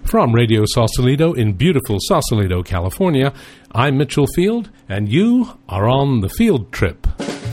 From Radio Sausalito in beautiful Sausalito, California, I'm Mitchell Field, and you are on the Field Trip.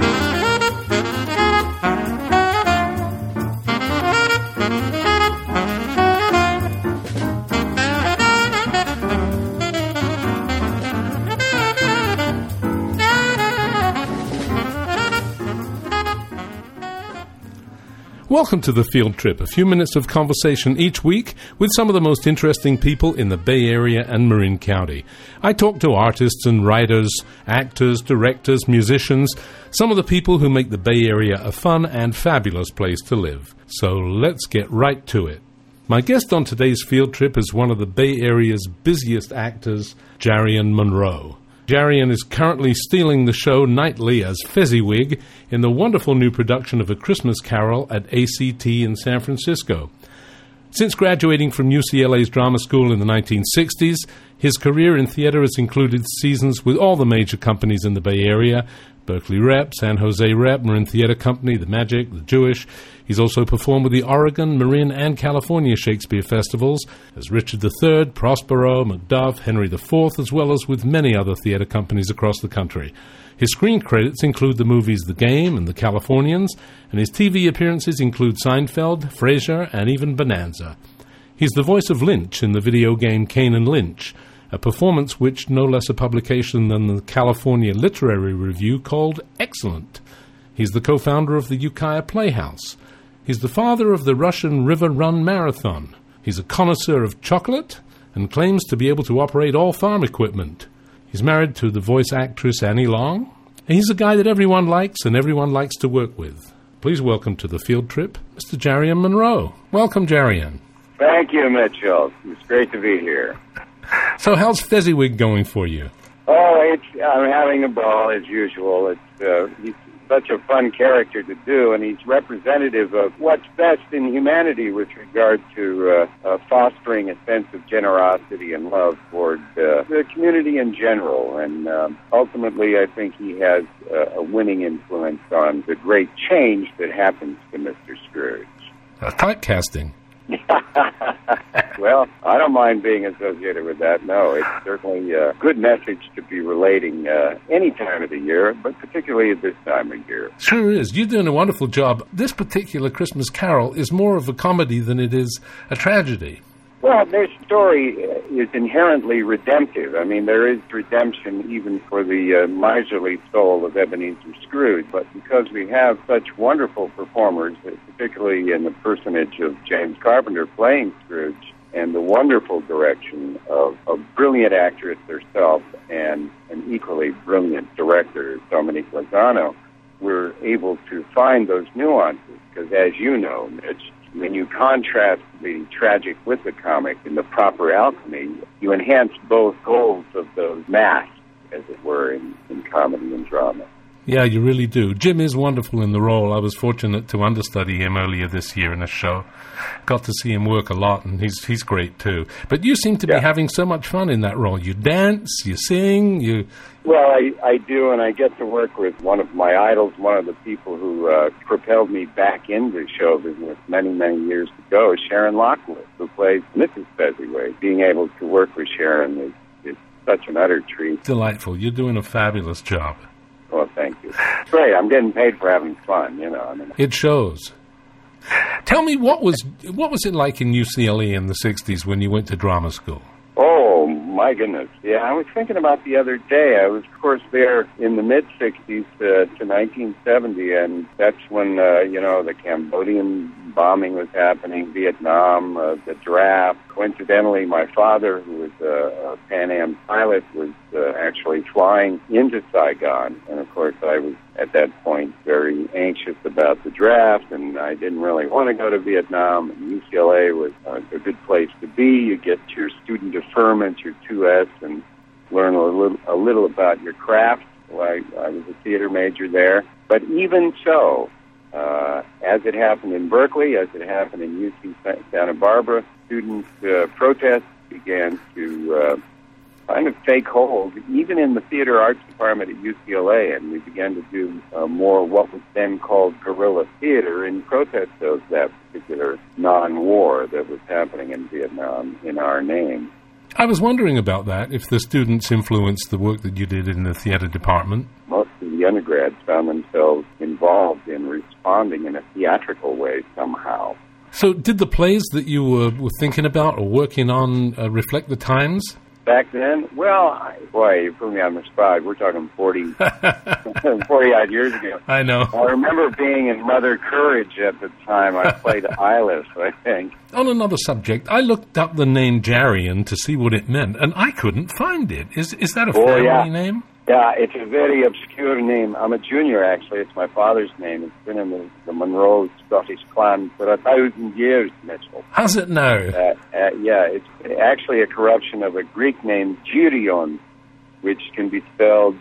Welcome to the Field Trip, a few minutes of conversation each week with some of the most interesting people in the Bay Area and Marin County. I talk to artists and writers, actors, directors, musicians, some of the people who make the Bay Area a fun and fabulous place to live. So let's get right to it. My guest on today's Field Trip is one of the Bay Area's busiest actors, Jarian Monroe. Jarian is currently stealing the show nightly as Fezziwig in the wonderful new production of A Christmas Carol at ACT in San Francisco. Since graduating from UCLA's drama school in the 1960s, his career in theater has included seasons with all the major companies in the Bay Area: Berkeley Rep, San Jose Rep, Marin Theater Company, The Magic, The Jewish. He's also performed with the Oregon, Marin, and California Shakespeare festivals as Richard III, Prospero, Macduff, Henry IV, as well as with many other theater companies across the country. His screen credits include the movies The Game and The Californians, and his TV appearances include Seinfeld, Frasier, and even Bonanza. He's the voice of Lynch in the video game Kane and Lynch, a performance which no less a publication than the California Literary Review called excellent. He's the co-founder of the Ukiah Playhouse. He's the father of the Russian River Run Marathon. He's a connoisseur of chocolate and claims to be able to operate all farm equipment. He's married to the voice actress Annie Long. And he's a guy that everyone likes and everyone likes to work with. Please welcome to the Field Trip, Mr. Jarian Monroe. Welcome, Jarian. Thank you, Mitchell. It's great to be here. So how's Fezziwig going for you? Oh, I'm having a ball as usual. He's such a fun character to do, and he's representative of what's best in humanity with regard to fostering a sense of generosity and love toward the community in general. And ultimately, I think he has a winning influence on the great change that happens to Mr. Scrooge. Typecasting. Well, I don't mind being associated with that. No, it's certainly a good message to be relating any time of the year, but particularly at this time of year. Sure is. You're doing a wonderful job. This particular Christmas Carol is more of a comedy than it is a tragedy. Well, their story is inherently redemptive. I mean, there is redemption even for the miserly soul of Ebenezer Scrooge. But because we have such wonderful performers, particularly in the personage of James Carpenter playing Scrooge, and the wonderful direction of a brilliant actress herself and an equally brilliant director, Dominique Lozano, we're able to find those nuances. Because as you know, Mitch, when you contrast the tragic with the comic in the proper alchemy, you enhance both goals of those masks, as it were, in comedy and drama. Yeah, you really do. Jim is wonderful in the role. I was fortunate to understudy him earlier this year in a show. Got to see him work a lot, and he's great too. But you seem to be having so much fun in that role. You dance, you sing, you... Well, I do, and I get to work with one of my idols, one of the people who propelled me back into show business many, many years ago, Sharon Lockwood, who plays Mrs. Fezziwig. Being able to work with Sharon is such an utter treat. Delightful. You're doing a fabulous job. Well, thank you. It's great. I'm getting paid for having fun, you know. I mean, it shows. Tell me, what was it like in UCLA in the 60s when you went to drama school? Oh, my goodness. Yeah, I was thinking about the other day. I was, of course, there in the mid-60s to 1970, and that's when, the Cambodian bombing was happening, Vietnam, the draft. Coincidentally, my father, who was a Pan Am pilot, was actually flying into Saigon. And, of course, I was, at that point, very anxious about the draft, and I didn't really want to go to Vietnam. And UCLA was a good place to be. You get your student deferment, your 2S, and learn a little about your craft. Well, I was a theater major there. But even so, as it happened in Berkeley, as it happened in UC Santa Barbara, student protests began to kind of take hold, even in the theater arts department at UCLA, and we began to do more what was then called guerrilla theater in protest of that particular non-war that was happening in Vietnam in our name. I was wondering about that, if the students influenced the work that you did in the theater department. Most of the undergrads found themselves involved in responding in a theatrical way somehow. So did the plays that you were thinking about or working on reflect the times? Back then, well, boy, you put me on the spot. We're talking 40-odd years ago. I know. I remember being in Mother Courage at the time. I played Eyeless, I think. On another subject, I looked up the name Jarian to see what it meant, and I couldn't find it. Is that a family name? Yeah, it's a very obscure name. I'm a junior, actually. It's my father's name. It's been in the Munro Scottish clan for 1,000 years, Mitchell. How's it now? Yeah, it's actually a corruption of a Greek name, Gyrion, which can be spelled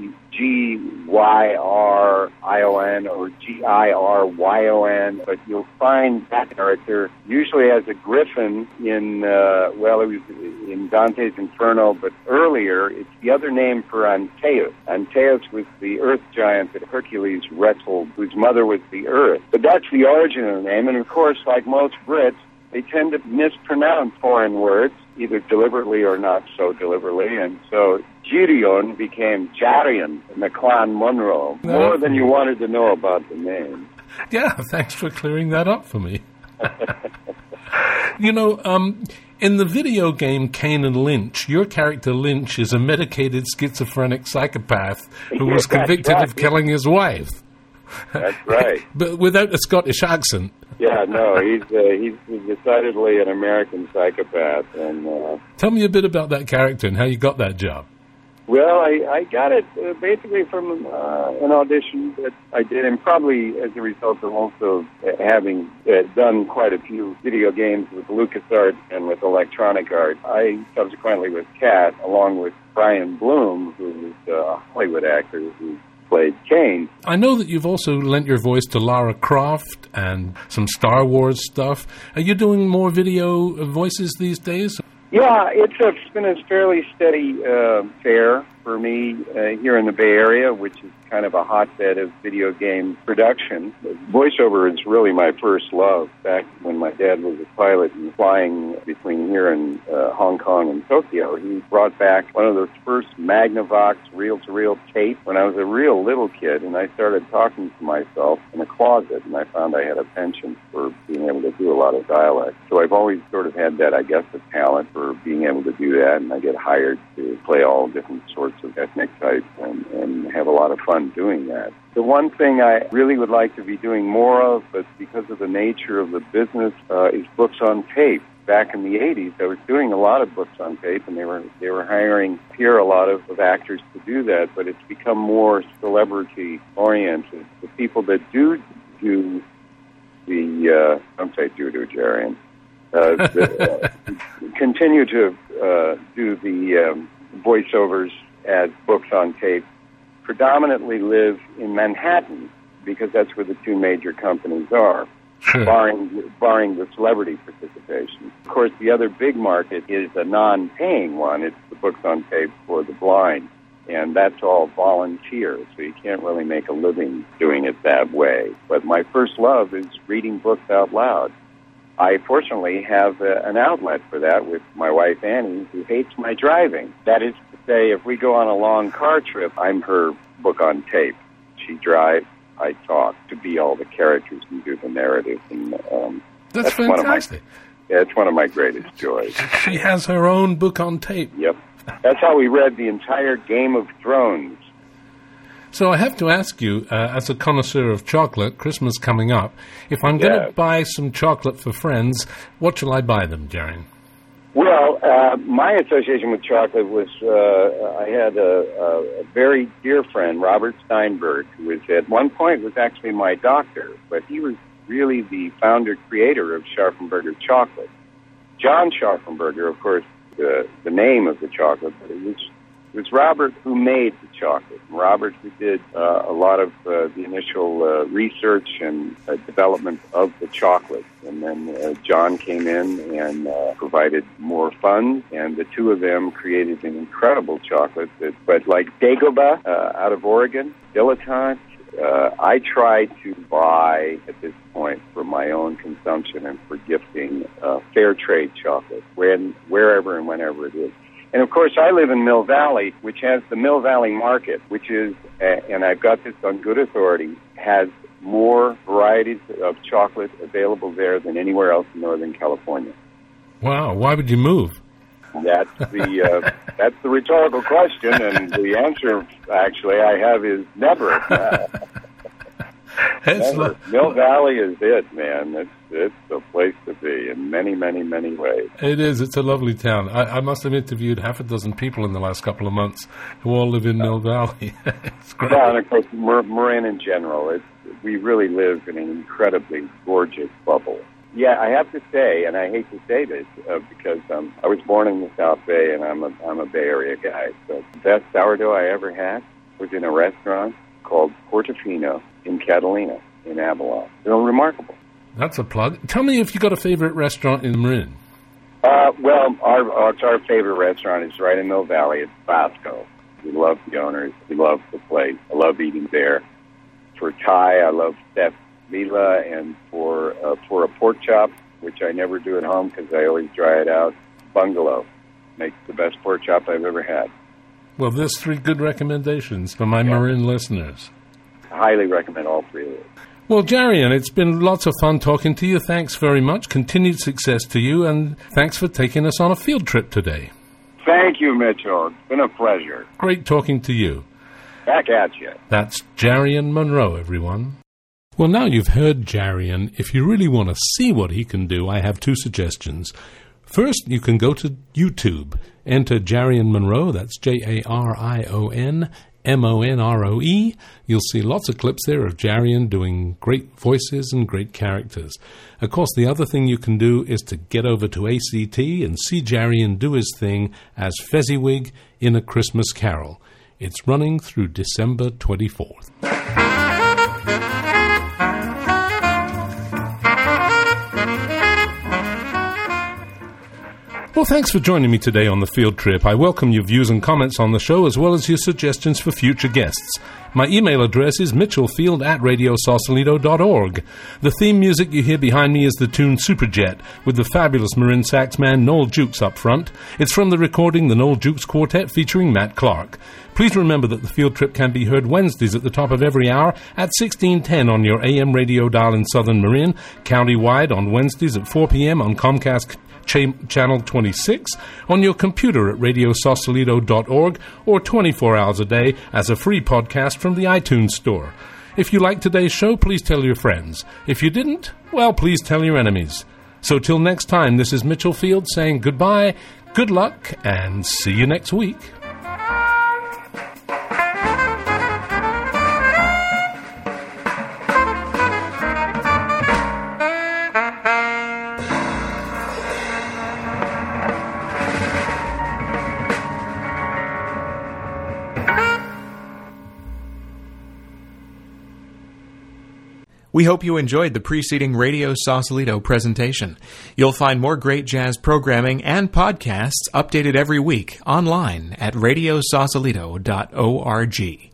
G-Y-R-I-O-N or G-I-R-Y-O-N, but you'll find that character usually as a griffin in, it was in Dante's Inferno, but earlier it's the other name for Antaeus. Antaeus was the earth giant that Hercules wrestled, whose mother was the earth. But that's the origin of the name, and of course, like most Brits, they tend to mispronounce foreign words, either deliberately or not so deliberately, and so Gideon became Jarian in the Clan Munro. More than you wanted to know about the name. Yeah, thanks for clearing that up for me. You know, in the video game Kane and Lynch, your character Lynch is a medicated schizophrenic psychopath who was convicted of killing his wife. That's right. But without a Scottish accent. Yeah, no, he's decidedly an American psychopath. And tell me a bit about that character and how you got that job. Well, I got it basically from an audition that I did, and probably as a result of also having done quite a few video games with LucasArts and with Electronic Arts. I subsequently was cast along with Brian Bloom, who was a Hollywood actor who played Kane. I know that you've also lent your voice to Lara Croft and some Star Wars stuff. Are you doing more video voices these days? Yeah, it's been a fairly steady fare for me here in the Bay Area, which is kind of a hotbed of video game production. Voiceover is really my first love. Back when my dad was a pilot and flying between here and Hong Kong and Tokyo, he brought back one of those first Magnavox reel-to-reel tapes when I was a real little kid, and I started talking to myself in a closet, and I found I had a penchant for being able to do a lot of dialect. So I've always sort of had that, I guess, a talent for being able to do that, and I get hired to play all different sorts of ethnic types and have a lot of fun doing that. The one thing I really would like to be doing more of, but because of the nature of the business, is books on tape. Back in the 80s, I was doing a lot of books on tape, and they were hiring here a lot of actors to do that, but it's become more celebrity-oriented. The people that do the, don't say do, Jarian, continue to do the voiceovers as books on tape, predominantly live in Manhattan, because that's where the two major companies are, sure. barring the celebrity participation. Of course, the other big market is a non-paying one. It's the books on tape for the blind, and that's all volunteer, so you can't really make a living doing it that way. But my first love is reading books out loud. I fortunately have an outlet for that with my wife, Annie, who hates my driving. That is to say, if we go on a long car trip, I'm her book on tape. She drives, I talk, to be all the characters and do the narrative. And that's fantastic. It's one of my greatest joys. She has her own book on tape. Yep. That's how we read the entire Game of Thrones. So I have to ask you, as a connoisseur of chocolate, Christmas coming up, if I'm going to buy some chocolate for friends, what shall I buy them, Jarian? Well, my association with chocolate was, I had a very dear friend, Robert Steinberg, who was at one point was actually my doctor, but he was really the founder, creator of Scharfenberger chocolate. John Scharfenberger, of course, the name of the chocolate, but it was It was Robert who made the chocolate. Robert who did a lot of the initial research and development of the chocolate. And then John came in and provided more funds, and the two of them created an incredible chocolate. But like Dagobah out of Oregon, Dilettante, I try to buy, at this point, for my own consumption and for gifting, fair trade chocolate, wherever and whenever it is. And, of course, I live in Mill Valley, which has the Mill Valley Market, which is, and I've got this on good authority, has more varieties of chocolate available there than anywhere else in Northern California. Wow. Why would you move? That's the rhetorical question, and the answer, actually, I have is never. Never. Mill Valley is it, man. It's a place to be in many, many, many ways. It is. It's a lovely town. I must have interviewed half a dozen people in the last couple of months who all live in Mill Valley. It's great. Yeah, and of course, Marin in general. We really live in an incredibly gorgeous bubble. Yeah, I have to say, and I hate to say this because I was born in the South Bay, and I'm a Bay Area guy. So the best sourdough I ever had was in a restaurant called Portofino in Catalina, in Avalon. They're remarkable. That's a plug. Tell me if you got a favorite restaurant in Marin. Well, our favorite restaurant is right in Mill Valley. It's Basco. We love the owners. We love the place. I love eating there. For Thai, I love Steph Mila, and for a pork chop, which I never do at home because I always dry it out, Bungalow makes the best pork chop I've ever had. Well, there's 3 good recommendations for my Marin listeners. I highly recommend all 3 of those. Well, Jarian, it's been lots of fun talking to you. Thanks very much. Continued success to you, and thanks for taking us on a field trip today. Thank you, Mitchell. It's been a pleasure. Great talking to you. Back at you. That's Jarian Monroe, everyone. Well, now you've heard Jarian. If you really want to see what he can do, I have 2 suggestions. First, you can go to YouTube. Enter Jarian Monroe. That's JARION MONROE. You'll see lots of clips there of Jarian doing great voices and great characters. Of course, the other thing you can do is to get over to ACT and see Jarian do his thing as Fezziwig in A Christmas Carol. It's running through December 24th. Well, thanks for joining me today on the field trip. I welcome your views and comments on the show, as well as your suggestions for future guests. My email address is mitchellfield@radiosausalito.org. The theme music you hear behind me is the tune Superjet, with the fabulous Marin saxman Noel Jukes up front. It's from the recording The Noel Jukes Quartet featuring Matt Clark. Please remember that the field trip can be heard Wednesdays at the top of every hour at 1610 on your AM radio dial in Southern Marin, countywide on Wednesdays at 4 p.m. on Comcast Channel 26, on your computer at radiosausalito.org, or 24 hours a day as a free podcast from the iTunes Store. If you liked today's show, please tell your friends. If you didn't, well, please tell your enemies. So till next time, this is Mitchell Field saying goodbye, good luck, and see you next week. We hope you enjoyed the preceding Radio Sausalito presentation. You'll find more great jazz programming and podcasts updated every week online at radiosausalito.org.